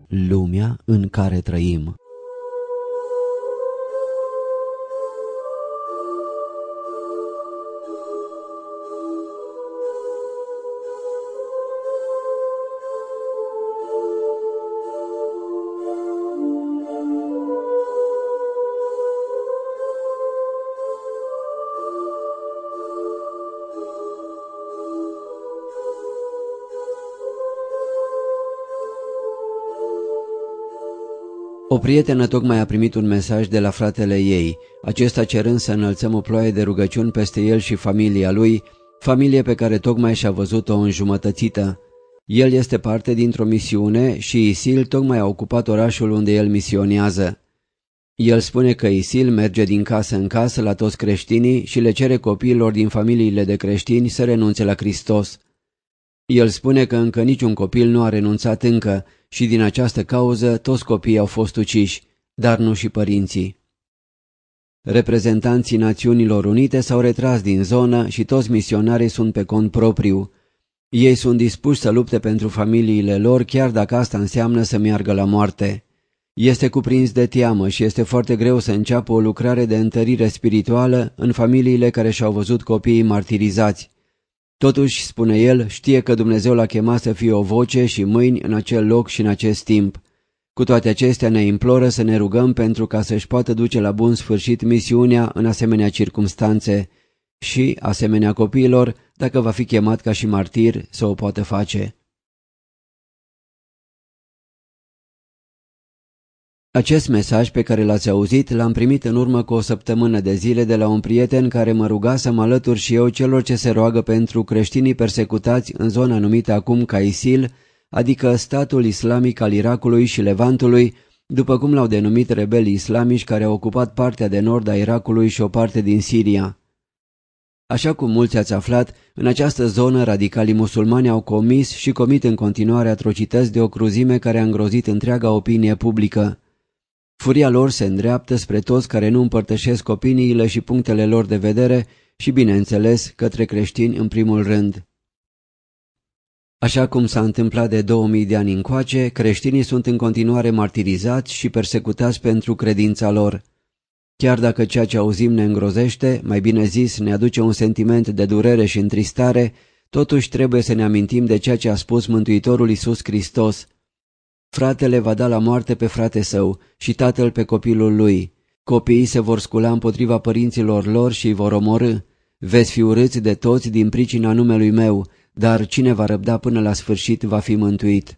lumea în care trăim. O prietenă tocmai a primit un mesaj de la fratele ei, acesta cerând să înălțăm o ploaie de rugăciuni peste el și familia lui, familie pe care tocmai și-a văzut-o înjumătățită. El este parte dintr-o misiune și ISIL tocmai a ocupat orașul unde el misionează. El spune că ISIL merge din casă în casă la toți creștinii și le cere copiilor din familiile de creștini să renunțe la Hristos. El spune că încă niciun copil nu a renunțat încă și din această cauză toți copiii au fost uciși, dar nu și părinții. Reprezentanții Națiunilor Unite s-au retras din zonă și toți misionarii sunt pe cont propriu. Ei sunt dispuși să lupte pentru familiile lor, chiar dacă asta înseamnă să meargă la moarte. Este cuprins de teamă și este foarte greu să înceapă o lucrare de întărire spirituală în familiile care și-au văzut copiii martirizați. Totuși, spune el, știe că Dumnezeu l-a chemat să fie o voce și mâini în acel loc și în acest timp. Cu toate acestea ne imploră să ne rugăm pentru ca să-și poată duce la bun sfârșit misiunea în asemenea circumstanțe și, asemenea copiilor, dacă va fi chemat ca și martir, să o poată face. Acest mesaj pe care l-ați auzit l-am primit în urmă cu o săptămână de zile de la un prieten care mă ruga să mă alătur și eu celor ce se roagă pentru creștinii persecutați în zona numită acum ca ISIL, adică statul islamic al Irakului și Levantului, după cum l-au denumit rebelii islamici care au ocupat partea de nord a Irakului și o parte din Siria. Așa cum mulți ați aflat, în această zonă radicalii musulmani au comis și comit în continuare atrocități de o cruzime care a îngrozit întreaga opinie publică. Furia lor se îndreaptă spre toți care nu împărtășesc opiniile și punctele lor de vedere și, bineînțeles, către creștini în primul rând. Așa cum s-a întâmplat de 2000 de ani încoace, creștinii sunt în continuare martirizați și persecutați pentru credința lor. Chiar dacă ceea ce auzim ne îngrozește, mai bine zis ne aduce un sentiment de durere și întristare, totuși trebuie să ne amintim de ceea ce a spus Mântuitorul Iisus Hristos. Fratele va da la moarte pe frate său și tatăl pe copilul lui. Copiii se vor scula împotriva părinților lor și îi vor omorî. Veți fi urâți de toți din pricina numelui meu, dar cine va răbda până la sfârșit va fi mântuit.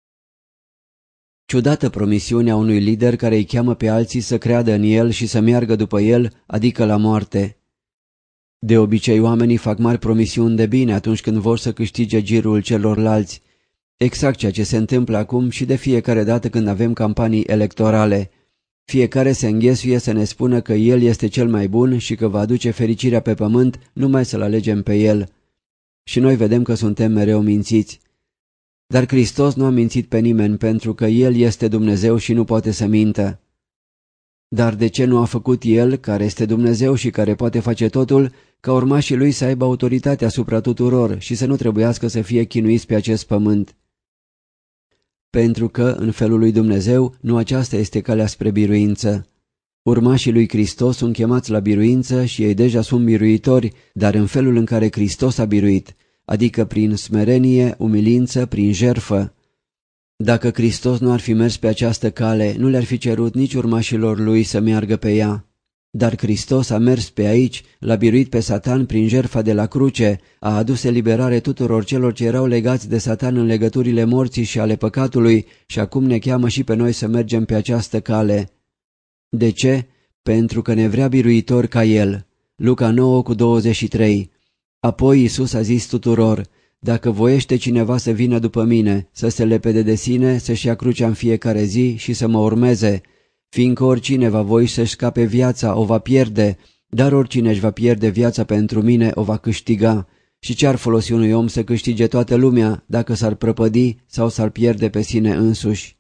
Ciudată promisiunea unui lider care îi cheamă pe alții să creadă în el și să meargă după el, adică la moarte. De obicei oamenii fac mari promisiuni de bine atunci când vor să câștige girul celorlalți. Exact ceea ce se întâmplă acum și de fiecare dată când avem campanii electorale. Fiecare se înghesuie să ne spună că el este cel mai bun și că va aduce fericirea pe pământ numai să-l alegem pe el. Și noi vedem că suntem mereu mințiți. Dar Hristos nu a mințit pe nimeni pentru că El este Dumnezeu și nu poate să mintă. Dar de ce nu a făcut El, care este Dumnezeu și care poate face totul, ca urmașii Lui să aibă autoritate asupra tuturor și să nu trebuiască să fie chinuiți pe acest pământ? Pentru că, în felul lui Dumnezeu, nu aceasta este calea spre biruință. Urmașii lui Hristos sunt chemați la biruință și ei deja sunt biruitori, dar în felul în care Hristos a biruit, adică prin smerenie, umilință, prin jertfă. Dacă Hristos nu ar fi mers pe această cale, nu le-ar fi cerut nici urmașilor lui să meargă pe ea. Dar Hristos a mers pe aici, l-a biruit pe Satan prin jertfa de la cruce, a adus eliberare tuturor celor ce erau legați de Satan în legăturile morții și ale păcatului și acum ne cheamă și pe noi să mergem pe această cale. De ce? Pentru că ne vrea biruitori ca El. Luca 9:23. Apoi Iisus a zis tuturor, dacă voiește cineva să vină după mine, să se lepede de sine, să-și ia crucea în fiecare zi și să mă urmeze, fiindcă oricine va voi să-și scape viața o va pierde, dar oricine își va pierde viața pentru mine o va câștiga. Și ce ar folosi unui om să câștige toată lumea dacă s-ar prăpădi sau s-ar pierde pe sine însuși?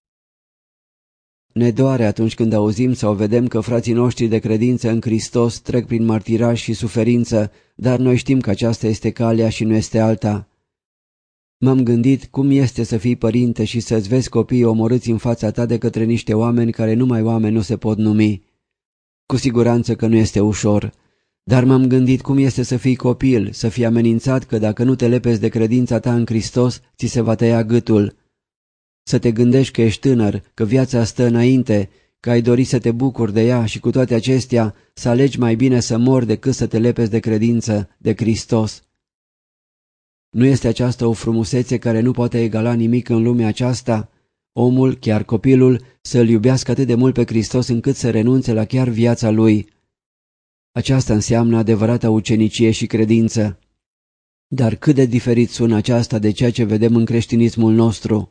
Ne doare atunci când auzim sau vedem că frații noștri de credință în Hristos trec prin martiraj și suferință, dar noi știm că aceasta este calea și nu este alta. M-am gândit cum este să fii părinte și să-ți vezi copiii omorâți în fața ta de către niște oameni care numai oameni nu se pot numi. Cu siguranță că nu este ușor, dar m-am gândit cum este să fii copil, să fii amenințat că dacă nu te lepezi de credința ta în Hristos, ți se va tăia gâtul. Să te gândești că ești tânăr, că viața stă înainte, că ai dori să te bucuri de ea și cu toate acestea să alegi mai bine să mori decât să te lepezi de credință, de Hristos. Nu este aceasta o frumusețe care nu poate egala nimic în lumea aceasta? Omul, chiar copilul, să-L iubească atât de mult pe Hristos încât să renunțe la chiar viața lui. Aceasta înseamnă adevărata ucenicie și credință. Dar cât de diferit sună aceasta de ceea ce vedem în creștinismul nostru.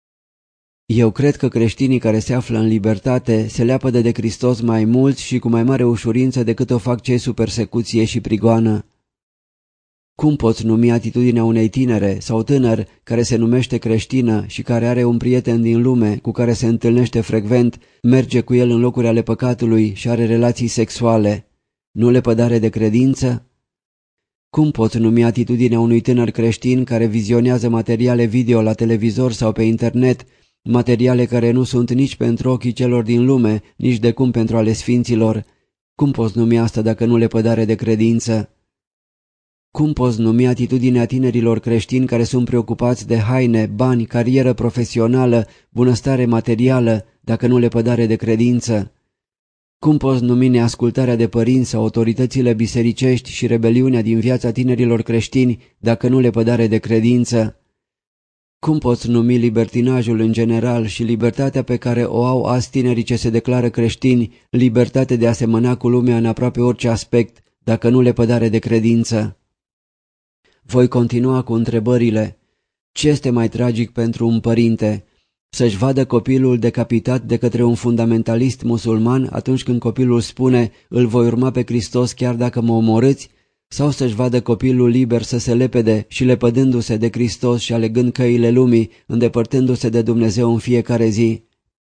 Eu cred că creștinii care se află în libertate se leapădă de Hristos mai mult și cu mai mare ușurință decât o fac cei sub persecuție și prigoană. Cum poți numi atitudinea unei tinere sau tânăr care se numește creștină și care are un prieten din lume cu care se întâlnește frecvent, merge cu el în locuri ale păcatului și are relații sexuale? Nu lepădare de credință? Cum poți numi atitudinea unui tânăr creștin care vizionează materiale video la televizor sau pe internet, materiale care nu sunt nici pentru ochii celor din lume, nici de cum pentru ale sfinților? Cum poți numi asta dacă nu lepădare de credință? Cum poți numi atitudinea tinerilor creștini care sunt preocupați de haine, bani, carieră profesională, bunăstare materială, dacă nu lepădare de credință? Cum poți numi neascultarea de părinți sau autoritățile bisericești și rebeliunea din viața tinerilor creștini, dacă nu lepădare de credință? Cum poți numi libertinajul în general și libertatea pe care o au azi tinerii ce se declară creștini, libertate de a semăna cu lumea în aproape orice aspect, dacă nu lepădare de credință? Voi continua cu întrebările. Ce este mai tragic pentru un părinte? Să-și vadă copilul decapitat de către un fundamentalist musulman atunci când copilul spune, îl voi urma pe Hristos chiar dacă mă omorâți? Sau să-și vadă copilul liber să se lepede și lepădându-se de Hristos și alegând căile lumii, îndepărtându-se de Dumnezeu în fiecare zi?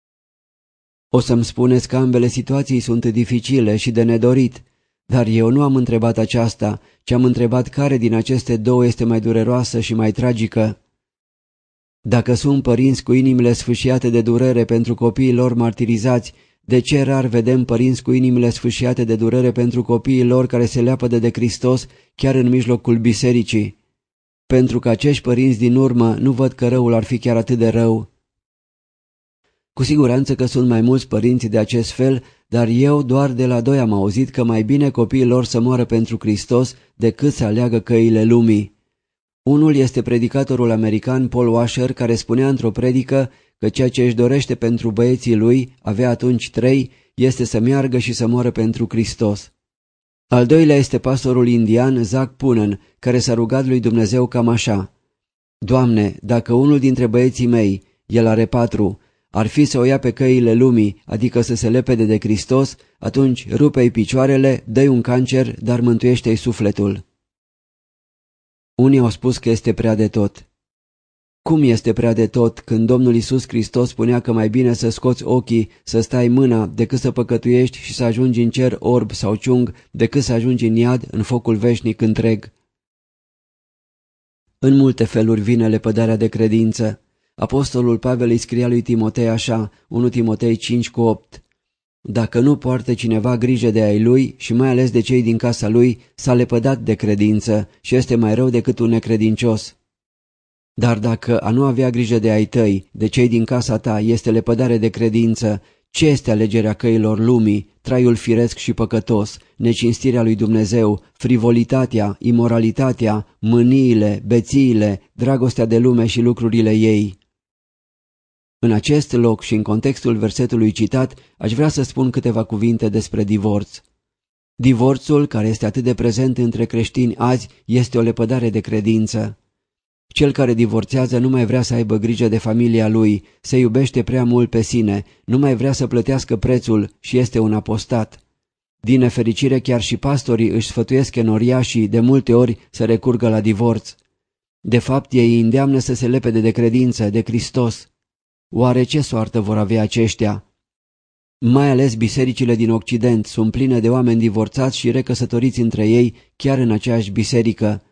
O să-mi spuneți că ambele situații sunt dificile și de nedorit, dar eu nu am întrebat aceasta, ci am întrebat care din aceste două este mai dureroasă și mai tragică. Dacă sunt părinți cu inimile sfâșiate de durere pentru copiii lor martirizați, de ce rar vedem părinți cu inimile sfâșiate de durere pentru copiii lor care se leapădă de Hristos chiar în mijlocul bisericii? Pentru că acești părinți din urmă nu văd că răul ar fi chiar atât de rău. Cu siguranță că sunt mai mulți părinți de acest fel, dar eu doar de la 2 am auzit că mai bine copiii lor să moară pentru Hristos decât să aleagă căile lumii. Unul este predicatorul american Paul Washer, care spunea într-o predică că ceea ce își dorește pentru băieții lui, avea atunci 3, este să meargă și să moară pentru Hristos. Al doilea este pastorul indian Zac Poonen, care s-a rugat lui Dumnezeu cam așa: Doamne, dacă unul dintre băieții mei, el are 4, ar fi să o ia pe căile lumii, adică să se lepede de Hristos, atunci rupe-i picioarele, dă-i un cancer, dar mântuiește-i sufletul. Unii au spus că este prea de tot. Cum este prea de tot când Domnul Iisus Hristos spunea că mai bine să scoți ochii, să stai mâna, decât să păcătuiești și să ajungi în cer orb sau ciung, decât să ajungi în iad, în focul veșnic întreg? În multe feluri vine lepădarea de credință. Apostolul Pavel îi scria lui Timotei așa, 1 Timotei 5:8: Dacă nu poartă cineva grijă de ai lui și mai ales de cei din casa lui, s-a lepădat de credință și este mai rău decât un necredincios. Dar dacă a nu avea grijă de ai tăi, de cei din casa ta, este lepădare de credință, ce este alegerea căilor lumii, traiul firesc și păcătos, necinstirea lui Dumnezeu, frivolitatea, imoralitatea, mâniile, bețiile, dragostea de lume și lucrurile ei? În acest loc și în contextul versetului citat, aș vrea să spun câteva cuvinte despre divorț. Divorțul, care este atât de prezent între creștini azi, este o lepădare de credință. Cel care divorțează nu mai vrea să aibă grijă de familia lui, se iubește prea mult pe sine, nu mai vrea să plătească prețul și este un apostat. Din nefericire, chiar și pastorii își sfătuiesc enoriașii de multe ori să recurgă la divorț. De fapt, ei îi îndeamnă să se lepede de credință, de Hristos. Oare ce soartă vor avea aceștia? Mai ales bisericile din Occident sunt pline de oameni divorțați și recăsătoriți între ei, chiar în aceeași biserică.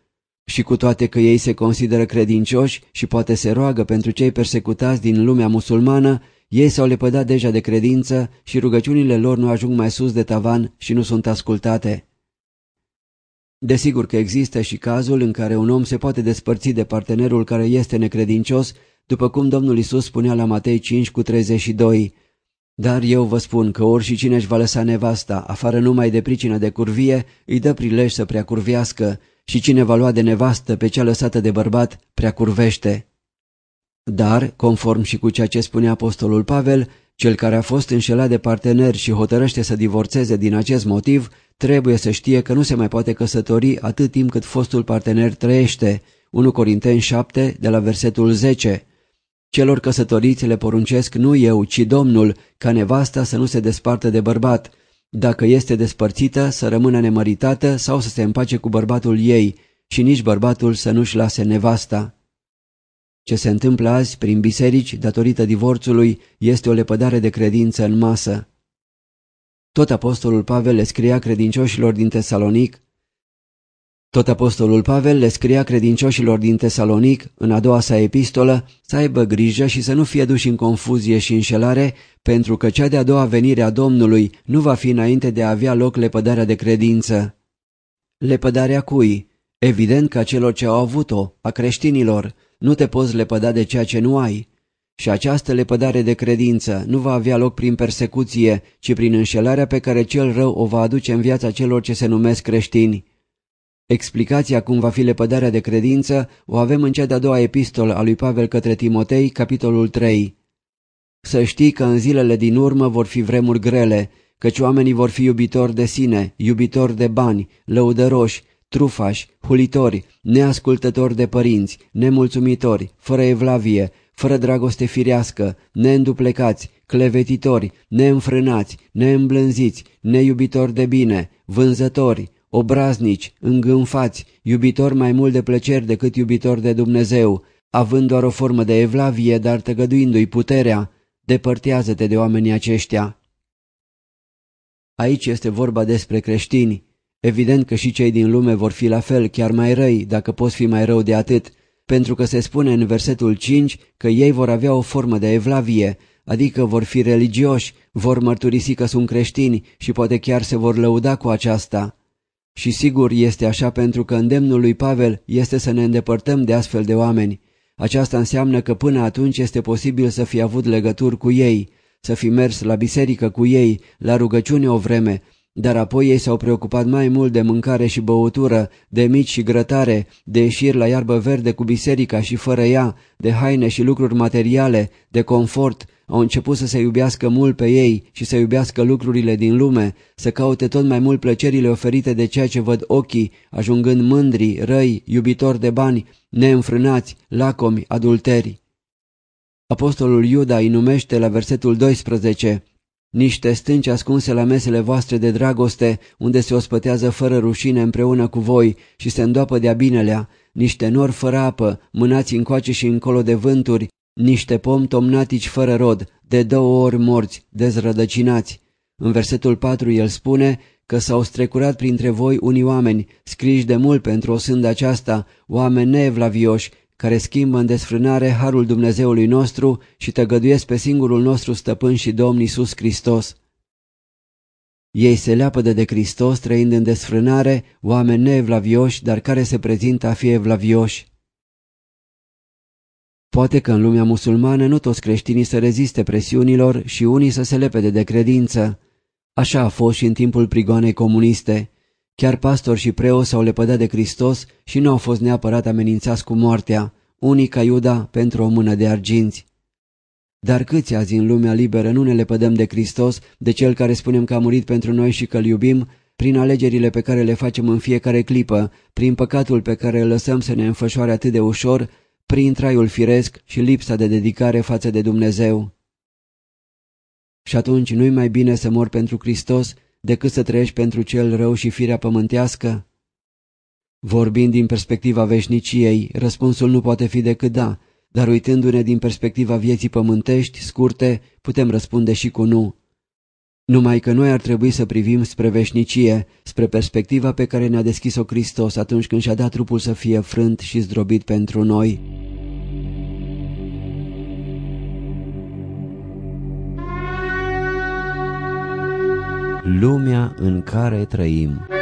Și cu toate că ei se consideră credincioși și poate se roagă pentru cei persecutați din lumea musulmană, ei s-au lepădat deja de credință și rugăciunile lor nu ajung mai sus de tavan și nu sunt ascultate. Desigur că există și cazul în care un om se poate despărți de partenerul care este necredincios, după cum Domnul Iisus spunea la Matei 5:32. Dar eu vă spun că oricine își va lăsa nevasta, afară numai de pricină de curvie, îi dă prilej să preacurvească, și cine va lua de nevastă pe cea lăsată de bărbat, preacurvește. Dar, conform și cu ceea ce spunea apostolul Pavel, cel care a fost înșelat de partener și hotărăște să divorțeze din acest motiv, trebuie să știe că nu se mai poate căsători atât timp cât fostul partener trăiește. 1 Corinteni 7, de la versetul 10. Celor căsătoriți le poruncesc nu eu, ci Domnul, ca nevasta să nu se despartă de bărbat. Dacă este despărțită, să rămână nemăritată sau să se împace cu bărbatul ei, și nici bărbatul să nu-și lase nevasta. Ce se întâmplă azi prin biserici, datorită divorțului, este o lepădare de credință în masă. Tot apostolul Pavel le scria credincioșilor din Tesalonic, în a doua sa epistolă, să aibă grijă și să nu fie duși în confuzie și înșelare, pentru că cea de-a doua venire a Domnului nu va fi înainte de a avea loc lepădarea de credință. Lepădarea cui? Evident că a celor ce au avut-o, a creștinilor. Nu te poți lepăda de ceea ce nu ai. Și această lepădare de credință nu va avea loc prin persecuție, ci prin înșelarea pe care cel rău o va aduce în viața celor ce se numesc creștini. Explicația cum va fi lepădarea de credință o avem în cea de-a doua epistolă a lui Pavel către Timotei, capitolul 3. Să știi că în zilele din urmă vor fi vremuri grele, căci oamenii vor fi iubitori de sine, iubitori de bani, lăudăroși, trufași, hulitori, neascultători de părinți, nemulțumitori, fără evlavie, fără dragoste firească, neînduplecați, clevetitori, neînfrânați, neîmblânziți, neiubitori de bine, vânzători, obraznici, îngânfați, iubitori mai mult de plăceri decât iubitori de Dumnezeu, având doar o formă de evlavie, dar tăgăduindu-i puterea. Depărtează-te de oamenii aceștia. Aici este vorba despre creștini. Evident că și cei din lume vor fi la fel, chiar mai răi, dacă poți fi mai rău de atât, pentru că se spune în versetul 5 că ei vor avea o formă de evlavie, adică vor fi religioși, vor mărturisi că sunt creștini și poate chiar se vor lăuda cu aceasta. Și sigur este așa, pentru că îndemnul lui Pavel este să ne îndepărtăm de astfel de oameni. Aceasta înseamnă că până atunci este posibil să fi avut legături cu ei, să fi mers la biserică cu ei, la rugăciune o vreme, dar apoi ei s-au preocupat mai mult de mâncare și băutură, de mici și grătare, de ieșiri la iarbă verde cu biserica și fără ea, de haine și lucruri materiale, de confort. Au început să se iubească mult pe ei și să iubească lucrurile din lume, să caute tot mai mult plăcerile oferite de ceea ce văd ochii, ajungând mândri, răi, iubitori de bani, neînfrânați, lacomi, adulteri. Apostolul Iuda îi numește la versetul 12: niște stânci ascunse la mesele voastre de dragoste, unde se ospătează fără rușine împreună cu voi și se îndoapă de-a binelea, niște nori fără apă, mânați încoace și încolo de vânturi, niște pomi tomnatici fără rod, de 2 ori morți, dezrădăcinați. În versetul 4 el spune că s-au strecurat printre voi unii oameni, scriși de mult pentru o sândă aceasta, oameni neevlavioși, care schimbă în desfrânare harul Dumnezeului nostru și tăgăduiesc pe singurul nostru stăpân și Domn Iisus Hristos. Ei se leapădă de Hristos trăind în desfrânare, oameni neevlavioși, dar care se prezintă a fi evlavioși. Poate că în lumea musulmană nu toți creștinii să reziste presiunilor și unii să se lepede de credință. Așa a fost și în timpul prigoanei comuniste. Chiar pastori și preoți s-au lepădat de Hristos și nu au fost neapărat amenințați cu moartea, unii ca Iuda pentru o mână de arginți. Dar câți azi în lumea liberă nu ne lepădăm de Hristos, de Cel care spunem că a murit pentru noi și că îl iubim, prin alegerile pe care le facem în fiecare clipă, prin păcatul pe care îl lăsăm să ne înfășoare atât de ușor, prin traiul firesc și lipsa de dedicare față de Dumnezeu. Și atunci nu-i mai bine să mori pentru Hristos decât să trăiești pentru cel rău și firea pământească? Vorbind din perspectiva veșniciei, răspunsul nu poate fi decât da, dar uitându-ne din perspectiva vieții pământești, scurte, putem răspunde și cu nu. Numai că noi ar trebui să privim spre veșnicie, spre perspectiva pe care ne-a deschis-o Hristos atunci când și-a dat trupul să fie frânt și zdrobit pentru noi. Lumea în care trăim.